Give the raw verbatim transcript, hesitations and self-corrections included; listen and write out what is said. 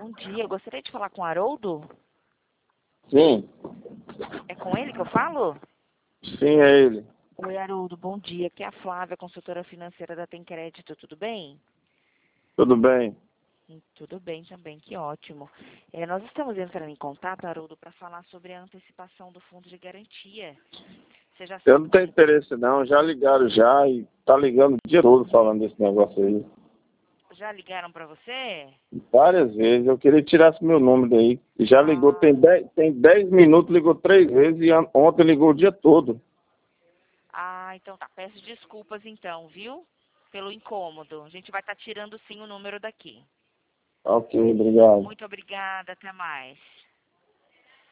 Bom dia, eu gostaria de falar com o Haroldo. Sim, É com ele que eu falo? sim, é ele. Oi, Haroldo, bom dia. Aqui é a Flávia, consultora financeira da Tem Crédito, tudo bem? Tudo bem? Hum, Tudo bem também, que ótimo. É, nós estamos entrando em contato, Haroldo, para falar sobre a antecipação do fundo de garantia. Você já Eu sabe não tenho como... interesse não, já ligaram já e tá ligando o dia todo falando desse negócio aí. Já ligaram para você? Várias vezes, eu queria que tirasse meu número daí. Já ligou, Ah, tem dez, tem dez minutos, ligou três vezes e an- ontem ligou o dia todo. ah, então tá. Peço desculpas então, viu? Pelo incômodo. A gente vai estar tirando sim o número daqui. Ok, obrigado. Muito obrigada, até mais.